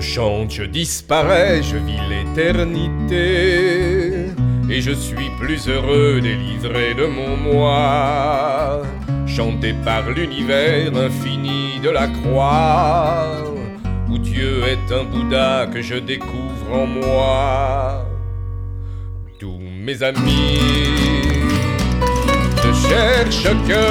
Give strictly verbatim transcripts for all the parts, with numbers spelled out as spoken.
chante, je disparais, je vis l'éternité, et je suis plus heureux délivré de mon moi, chanté par l'univers infini de la croix, où Dieu est un Bouddha que je découvre en moi. Tous mes amis ne cherchent que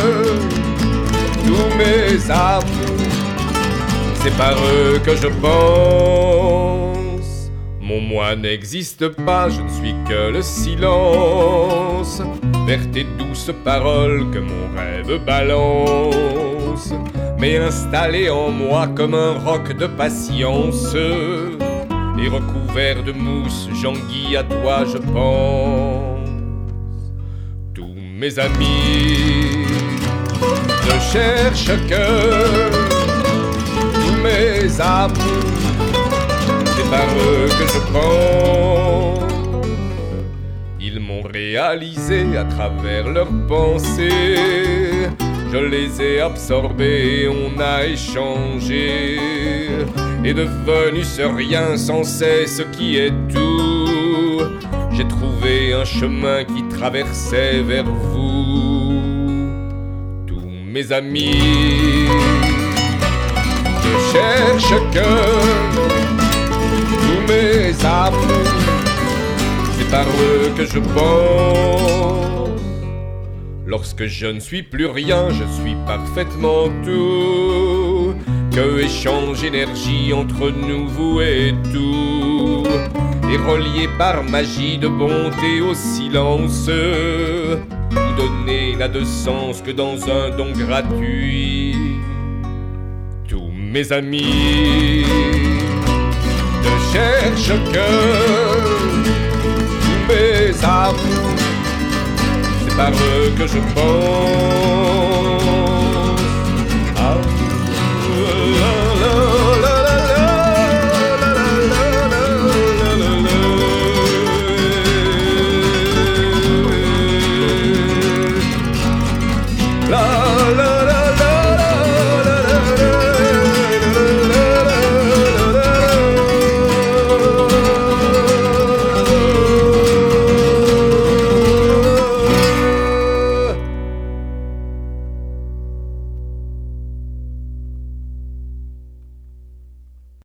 tous mes amours, c'est par eux que je pense. Mon moi n'existe pas, je ne suis que le silence, vers tes douces paroles que mon rêve balance. Mais installé en moi comme un roc de patience, et recouvert de mousse, j'enguille à toi, je pense. Tous mes amis ne cherchent que tous mes amours, c'est par eux que je pense. Ils m'ont réalisé à travers leurs pensées, je les ai absorbés et on a échangé, et devenu ce rien sans cesse qui est tout, j'ai trouvé un chemin qui traversait vers vous. Tous mes amis ne cherchent que tous mes amours, c'est par eux que je pense. Lorsque je ne suis plus rien, je suis parfaitement tout, que échange énergie entre nous, vous et tout, et relié par magie de bonté au silence, où donner n'a de sens que dans un don gratuit. Tous mes amis ne cherchent que tous mes amours, c'est par eux que je pense.